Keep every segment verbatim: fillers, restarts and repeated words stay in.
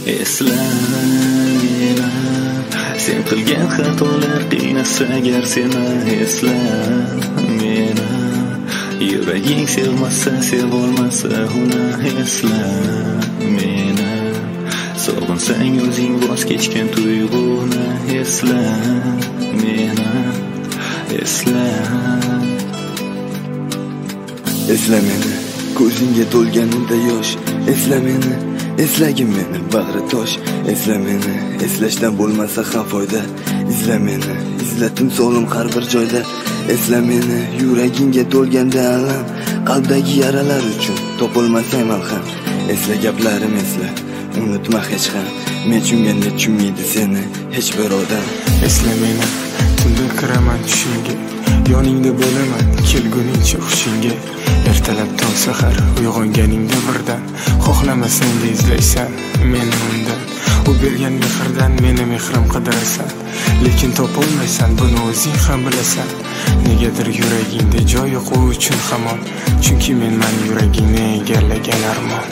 esla meni. Sen qilgan xatolar qiynasa agar seni, esla meni. Yuraging sevmasa, sevolmasa uni, esla meni. Sog'insang o'zing voz kechgan tuyg'uni, esla meni, esla. Esla meni, ko'zingga to'lganida yosh, esla meni, eslagin meni bag'ri tosh, esla meni, eslashdan bo'lmasa ham foyda, izla meni, izlatim solim har bir joyda, esla meni, yuragingga to'lganda alam, qalbdagi yaralar uchun topolmasam malham, esla gaplarim esla, unutma hech ham, men tushunganda tushunmaydi seni hech bir odam. Esla meni, tunda kiraman tushingga, yoningda bo'laman kelguningcha hushingga. Ertalab tong sahar uyg'onganingda birdan, xohlamasang da izlaysan meni undan. U bergan mehrdan meni mehrim qidirasan, lekin topolmaysan, buni o'zing ham bilasan. Negadir yuragingda joy yo'q u uchun hamon, chunki menman yuragingni egallagan armon.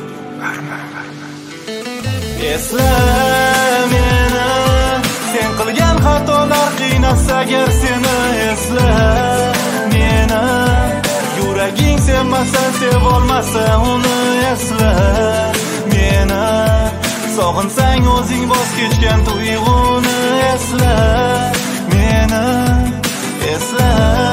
Esla meni, sen qilgan xatolar qiynasa agar seni, esla meni. Yuraging sevmasa, sevolmasa uni, esla meni. Sog'insang o'zing voz kechgan tuyg'uni, esla meni, esla.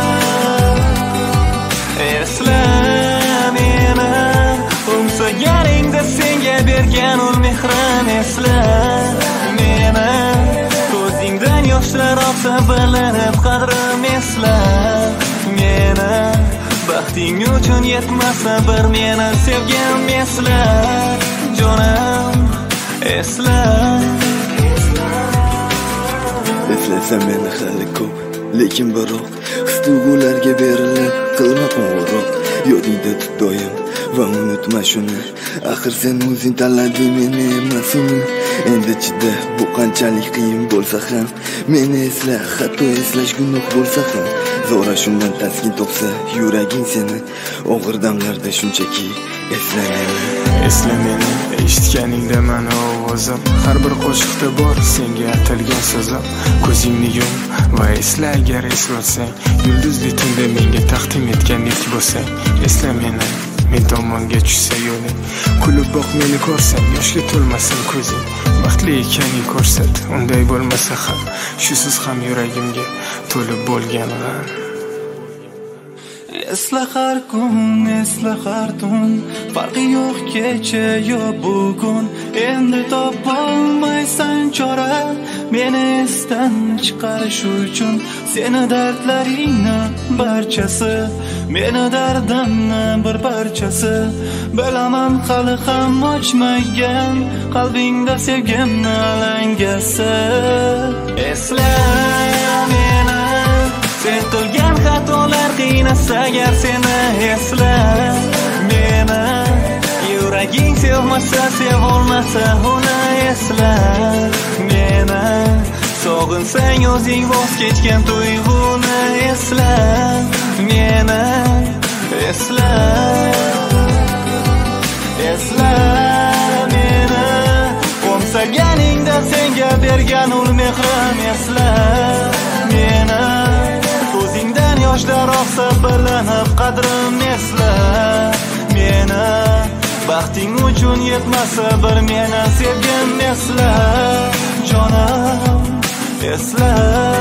Esla meni, o'ngsaganingda senga bergan ul mehrim, esla meni. Ko'zingdan yoshlar oqsa bilinib qadrim, esla meni. Baxting uchun yetmasa bir meni sevgan, esla jonim, esla. Eslasam meni hali ko'p, lekin biroq his-tuyg'ularga berilib qilma qo'ng'iroq. Yodingda tut doim va unutma shuni, axir sen o'zing tanlading meni emas uni. Endi chida, bu qanchalik qiyin bo'lsa ham meni esla, hatto eslash gunoh bo'lsa ham. Zo'ra shundan taskin topsa yuraging seni, og'ir damlarda shunchaki esla meni. Esla meni, eshitganingda mani ovozim, har bir qo'shiqda bor senga atalgan so'zim. Ko'zingni yum va esla agar eslolsang, yulduzli tunda menga taqdim etgan ilk bo'lsang. Esla meni, men tomonga tushsa yo'ling, kulib boq meni ko'rsam, yoshga to'lmasin ko'zing. Baxtli ekaning ko'rsat, unday bo'lmasa ham, shusiz ham yuragimga to'lib bo'lgan g'am. Esla har kun, esla har tun, farqi yo'q kecha yo bugun. Endi topolmaysan chora meni esdan chiqarish uchun. Seni dardlaringni barchasi, meni dardimni bir parchasi. Bilaman hali ham ochmagan qalbingda sevgimni alangasi. Esla meni, sen qilgan xatolar qiynasa agar seni, esla meni. Yuraging sevmasa, sevolmasa uni, esla meni. Sog'insang o'zing voz kechgan tuyg'uni, esla meni, esla. Esla meni, qo'msaganingda senga bergan ul mehrim, esla meni. Ko'zingdan yoshlar oqsa bilinib qadrim, esla meni. Baxting uchun yetmasa bir meni sevgin, esla jonim, esla.